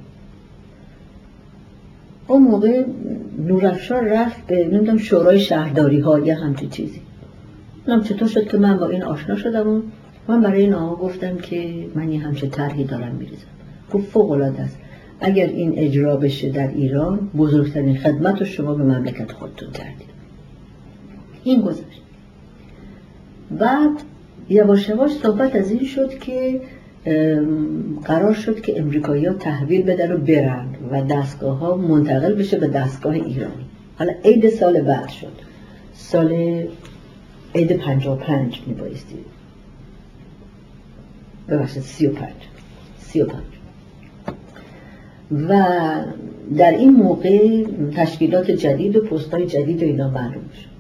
اون موقع نورافشار رفت به نمیدونم شورای شهرداری ها یا همچین چیزی. نمیدونم چطور شد که من با این آشنا شدم و من برای این آقا گفتم که من یه همچین طرحی دارم میریزم. گفت فوق العاده است، اگر این اجرا بشه در ایران بزرگترین خدمت رو شما به مملکت خودتون کردید. این گذشت. بعد یواش یواش صحبت از این شد که قرار شد که امریکایی‌ها تحویل بدن و برن و دستگاه ها منتقل بشه به دستگاه ایرانی. حالا عید سال بعد شد، سال عید 55 میبایستی، ببخشید 35 و در این موقع تشکیلات جدید و پست‌های جدید و اینا معلوم شد.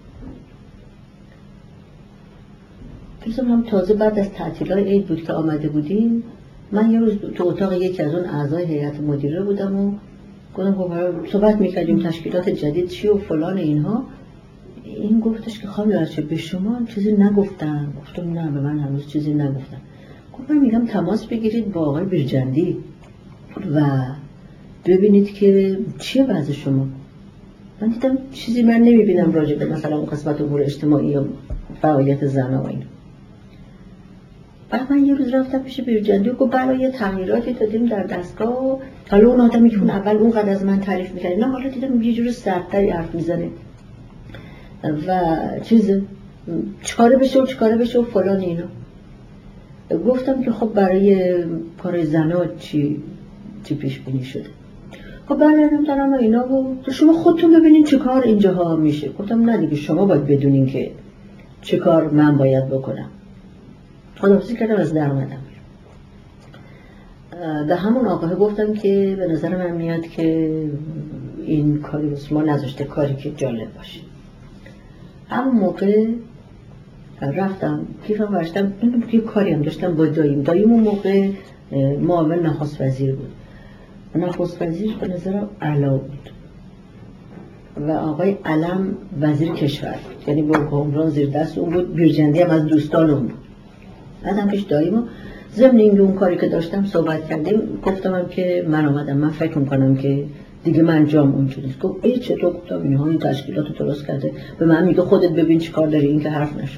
هم تازه بعد از تعطیلات عید بود که آمده بودیم. من یه روز تو اتاق یکی از اون اعضای هیئت مدیره بودم و گفتم خب صحبت می‌کردیم تشکیلات جدید چی و فلان اینها. این گفتش که خانم لرچه به شما چیزی نگفتن؟ گفتم نه، به من هنوز چیزی نگفتن. گفتم میگم تماس بگیرید با آقای برجندی و ببینید که چیه وضع شما. من دیدم چیزی من نمی‌بینم راجع به مثلا اون قسمت امور اجتماعی یا فعالیت زن‌ها و اینا. بعد من یه روز رفتم پیش برجندی و گفت برای تغییراتی دادیم در دستگاه. حالا اون آدمی که اول اونقدر از من تعریف می‌کرد، نه حالا دیدم یه جور سردتری حرف میزنه و چیکاره بشه و فلان اینا. گفتم که خب برای کار زن‌ها چی پیش بینی شده؟ خب برنامه دارم و اینا و شما خودتون ببینین چه کار اینجاها میشه. گفتم نه دیگه، شما باید بدونین که چه کار من باید بکنم. خداحافظی کردم، از در اومدم. به همون آقاه گفتم که به نظر من میاد که این کاری واسه ما نذاشته، کاری که جالب باشه. همون موقع رفتم کیفم ورشتم، یه کاری هم داشتم با داییم اون موقع معاون نخست وزیر بود. نخست وزیر به نظرم علا بود و آقای علم وزیر کشور بود، یعنی با عمران زیر دست اون بود. بیرجندی هم از دوستان اون بود. بعدم پیش داییمو ضمن اینکه اون کاری که داشتم صحبت کردیم، گفتم که من آمدم، من فکر میکنم که دیگه من جام اونجوری نیست. گفت ای چطور؟ گفتم اینها این تشکیلات رو درست کرده. به من میگه خودت ببین چی کار داری، این که حرف نشد.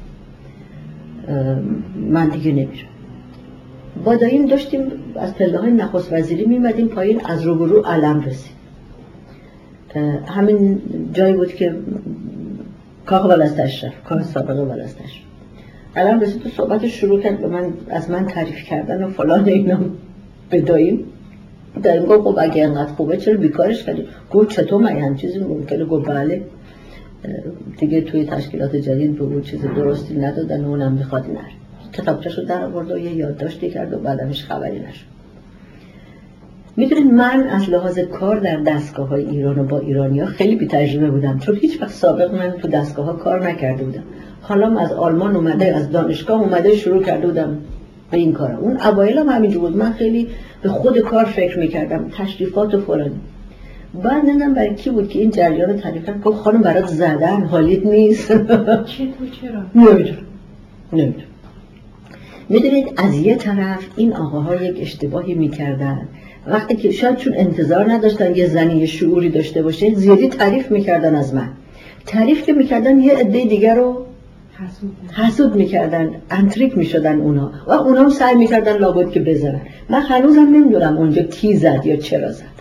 من دیگه نمیرم. با داییم داشتیم از پله‌های نخست وزیری میمدیم پایین، از روبرو علم رسید. همین جایی بود که کاخ ولایت‌اشراف، کاخ سابق ولایت‌اشراف. علم رسید و صحبتش شروع کرد به من، از من تعریف کردن و فلان اینا. به داییم گفت خب اگه انقدر خوبه چرا بیکارش کردی؟ گفت چطور من هم چیزی ممکنه؟ گفت بله دیگه توی تشکیلات جدید به اون چیز درستی ندادن و اونم میخواد نره. کتابچه‌شو در آورد و یه یادداشتی کرد و بعدش خبری نشد. میدونید من از لحاظ کار در دستگاه‌های ایران و با ایرانی‌ها خیلی بی تجربه بودم، چون هیچ وقت سابق من تو دستگاه‌ها کار نکرده بودم. حالا از آلمان اومده، از دانشگاه اومده شروع کرده بودم به این کارا. اون اوایل هم همینجور بود. من خیلی به خود کار فکر میکردم، تشریفات و فلان. بعد نمیدونم برای کی بود که این جریان رو تعریف کرد، گفت خانم برات زدن حالیت نیست. چرا؟ نمیدونم. میدونید از یه طرف این آقاها یک اشتباهی میکردن، وقتی که شاید چون انتظار نداشتن یه زنی شعوری داشته باشه زیادی تعریف میکردن از من. تعریف که میکردن یه عده دیگر رو حسود میکردن، انتریک میشدن اونا و اونا هم سعی میکردن لابد که بزنن. من هنوزم نمیدونم اونجا کی زد یا چرا زد.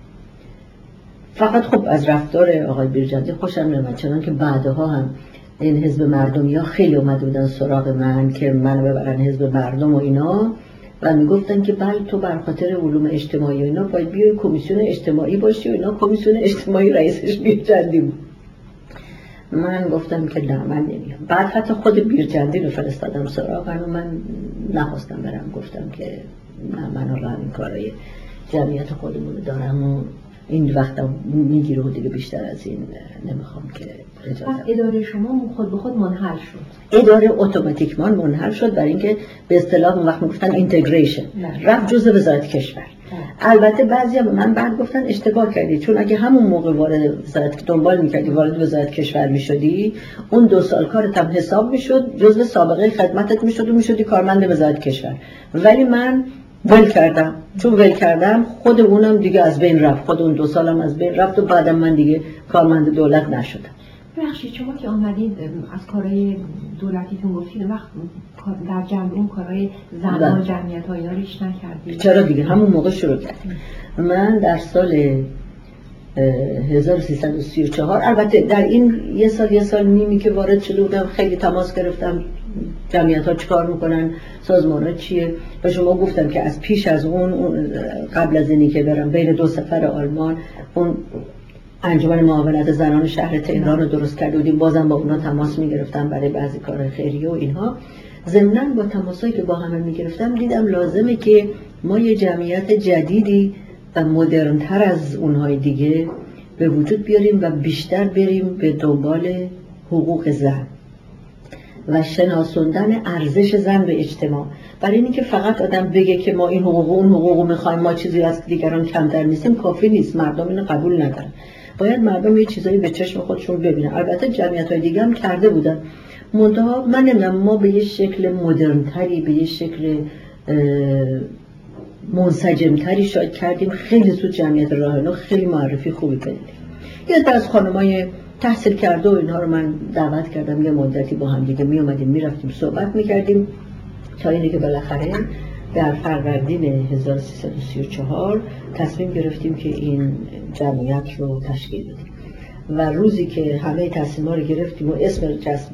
فقط خب از رفتار آقای بیرجندی خوشم نمیاد، چون که بعدها هم این حزب مردمی ها خیلی اومده بودن سراغ من که منو ببرن حزب مردم و اینا و میگفتن که بله تو بر خاطر علوم اجتماعی و اینا باید بیای کمیسیون اجتماعی باشی و اینا. کمیسیون اجتماعی رئیسش بیرجندی بود. من گفتم که نه من نمیام. بعد حتی خود بیرجندی رو فرستادم سراغ و من نخواستم برم، گفتم که نه من حالا این کارای جمعیت خودمون دارم و این وقتم میگیره و دیگه بیشتر از این نمیخوام که اجازه. پس اداره شما خود به خود منحل شد؟ اداره اتوماتیکمان منحل شد، برای اینکه به اصطلاح اون وقت میگفتن اینتگریشن، رفت جزء وزارت کشور. البته بعضیا به من بعد گفتن اشتباه کردی، چون اگه همون موقع وارد وزارت دنبال میکردی وارد وزارت کشور میشدی، اون 2 سال کارت هم حساب میشد، جزء سابقه خدمتت میشد و میشدی کارمند وزارت کشور. ولی من ول کردم، چون ول کردم خود اونم دیگه از بین رفت، خود اون 2 سالم از بین رفت و بعدم من دیگه کارمند دولت نشدم. بخشید شما که آمدید از کارهای دولتیتون گفتید، وقت در جمع اون کارهای زنان و جمعیت ها اینا ریش نکردید؟ چرا دیگه همون موقع شروع کردیم. من در سال 1334 البته در این یه سال نیمی که وارد شده بودم خیلی تماس گرفتم جمعیت ها چیکار میکنن، سازمان ها چیه. و شما گفتم که از پیش از اون قبل از اینی که برم بین 2 سفر آلمان اون انجمن معاونت زنان شهر تهران رو درست کرده بودیم، بازم با اونا تماس میگرفتم برای بعضی کارهای خیریه و اینها. ضمناً با تماسایی که با همه میگرفتم دیدم لازمه که ما یه جمعیت جدیدی و مدرن‌تر از اونهای دیگه به وجود بیاریم و بیشتر بریم به دنبال حقوق زن و شناسوندن ارزش زن به اجتماع. برای اینکه فقط آدم بگه که ما این حقوق و اون حقوق میخوایم، ما چیزی از دیگران کمتر نیستیم، کافی نیست. مردم اینو قبول ندارن. باید مردم یه چیزایی به چشم خودشون ببینن. البته جمعیت‌های دیگه هم کرده بودن، منتها من نمیدونم ما به یه شکل مدرن‌تری، به یه شکل منسجم‌تری شاید کردیم. خیلی زود جمعیت راهنما خیلی معرفی خوبی پیدا کرد. یه از خانمای تحصیل کرده و اینها رو من دعوت کردم، یه مدتی با هم دیگه می اومدیم میرفتیم صحبت میکردیم تا اینه که بالاخره در فروردین 1334 تصمیم گرفتیم که این جمعیت رو تشکیل بدیم. و روزی که همه تصمیم‌ها رو گرفتیم و اسم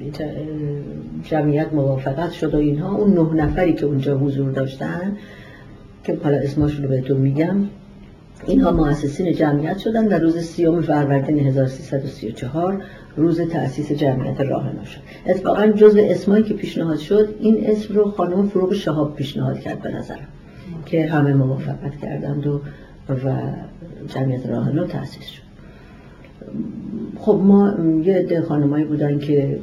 جمعیت موافقت شد و اینها، اون 9 نفری که اونجا حضور داشتن که حالا اسمشون رو بهتون میگم، اینها مؤسسین جمعیت شدن و روز 30 فروردین 1334 روز تأسیس جمعیت راهنما شد. اتفاقا جزو اسمایی که پیشنهاد شد این اسم رو خانم فروغ شهاب پیشنهاد کرد به نظرم که همه موافقت کردند و جمعیت راه آهن تأسیس شد. خب ما یه عده خانمایی بودن که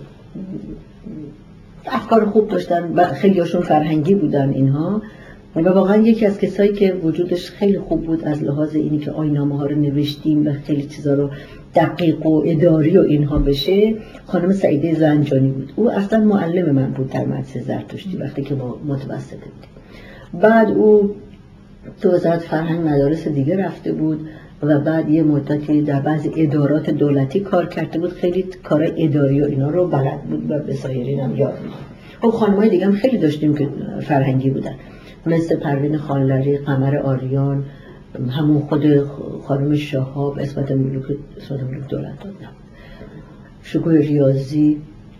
افکار خوب داشتن و خیلی هاشون فرهنگی بودن اینها، و واقعا یکی از کسایی که وجودش خیلی خوب بود از لحاظ اینی که آیین‌نامه ها رو نوشتیم و خیلی چیزا رو دقیق و اداری و اینها بشه، خانم سعیده زنجانی بود. او اصلا معلم من بود در مدرسه زرتشتی وقتی که ما متوسطه بودیم. بعد او تو وزارت فرهنگ مدارس دیگه رفته بود و بعد یه مدتی در بعضی ادارات دولتی کار کرده بود، خیلی کار اداری و اینا رو بلد بود و به سایرین هم یاد بود. خب خانمای دیگه هم خیلی داشتیم که فرهنگی بودن، مثل پروین خانلری، قمر آریان، همون خود خانم شهاب، اسمت ملوک دولت دادم، شکوه ریاضی،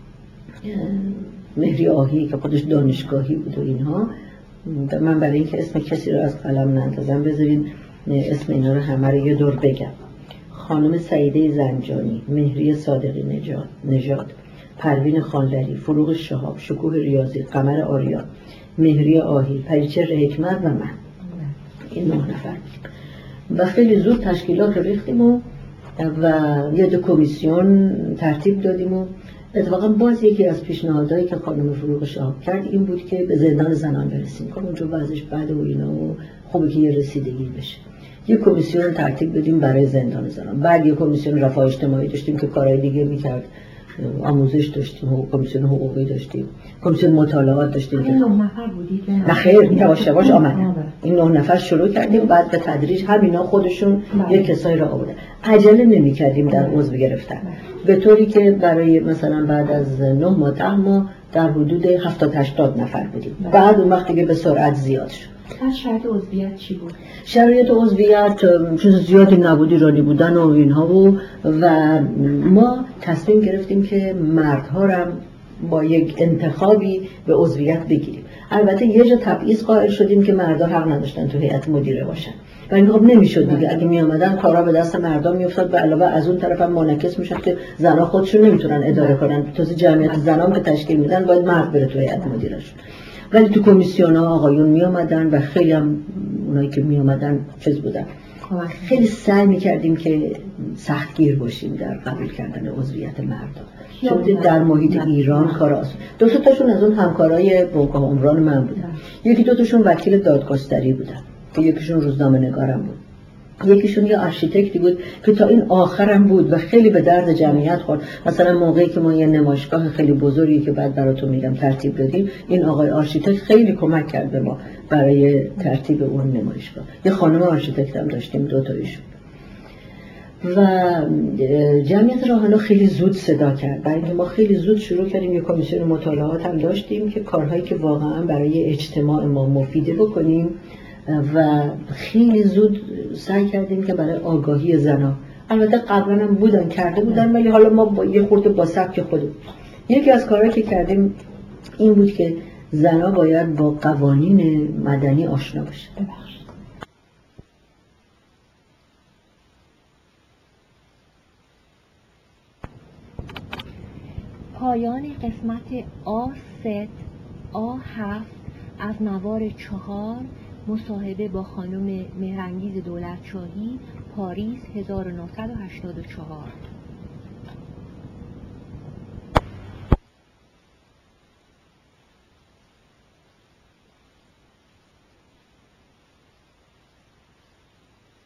مهری آهی که خودش دانشگاهی بود و اینها. من برای اینکه اسم کسی رو از قلم نندازم بذارین اسم اینا رو همه رو یه دور بگم. خانم سعیده زنجانی، مهری صادقی نژاد، پروین خانلری، فروغ شهاب، شکوه ریاضی، قمر آریان، مهری آهی، پریچه حکمت و من. این 9 نفر و خیلی زود تشکیلات رو ریختیم و یه کمیسیون ترتیب دادیم و اتفاقا باز یکی از پیشنهادهایی که خانم فروغ شهاب کرد این بود که به زندان زنان برسیم، که اونجا وضعش بده و اینا و خوبه که یه رسیدگی بشه. یه کمیسیون ترتیب دادیم برای زندان زنان. بعد یه کمیسیون رفاه اجتماعی داشتیم که کارهای دیگه میکرد، آموزش داشتیم، کمیسیون حقوقی داشتیم، کمیسیون مطالعات داشتیم. این 9 نفر بودید؟ نه خیر، یواش یواش آمدن. این 9 نفر شروع کردیم، بعد به تدریج همینا خودشون یک کسایی را آوردن. عجله نمی‌کردیم در عضو گرفتن، به طوری که برای مثلا بعد از 9 ماه 10 ماه در حدود 70-80 نفر بودیم. بعد اون وقتی که به سرعت زیاد شد. شرایط عضویت چی بود؟ شرایط عضویت چیز زیادی نبود، ایرانی بودن و اینها و ما تصمیم گرفتیم که مردها را با یک انتخابی به عضویت بگیریم. البته یه جا تبعیض قائل شدیم که مردها حق نداشتن تو هیئت مدیره باشن و این خب نمیشد دیگه، اگه می اومدن کارا به دست مردم میافتاد و علاوه از اون طرف هم منعکس میشد که زنا خودشون نمیتونن اداره کنن، تازه جمعیت زنام که تشکیل میدن باید مرد بره تو هیئت مدیرهشون. ولی تو کمیسیون ها آقایون می اومدن و خیلی هم اونایی که می اومدن چیز بودن. خیلی سعی میکردیم که سختگیر باشیم در قبول کردن عضویت مردم. شده در محیط ایران کار آسون. 2 تاشون از اون همکارای بنگاه عمران من بودن. 1-2 تاشون وکیل دادگستری بودن که یکیشون روزنامه نگارم بود. یکیشون یه آرشیتکتی بود که تا این آخرم بود و خیلی به درد جمعیت خورد. مثلا موقعی که ما یه نمایشگاه خیلی بزرگی که بعد براتون میگم ترتیب دادیم، این آقای آرشیتکت خیلی کمک کرد به ما برای ترتیب اون نمایشگاه. یه خانم آرشیتکت هم داشتیم، 2 تایشون. و جمعیت راهنما خیلی زود صدا کرد، برای اینکه ما خیلی زود شروع کردیم یه کمیسیون مطالعات هم داشتیم که کارهایی که واقعا برای اجتماع ما مفیده بکنیم و خیلی زود سعی کردیم که برای آگاهی زنان، البته قبلا هم بودن کرده بودن ولی حالا ما با یه خورده با سبک خودمون. یکی از کارهایی که کردیم این بود که زنان باید با قوانین مدنی آشنا بشه. پایان قسمت A3 A7 از نوار 4 مصاحبه با خانم مهرانگیز دولتشاهی، پاریس 1984.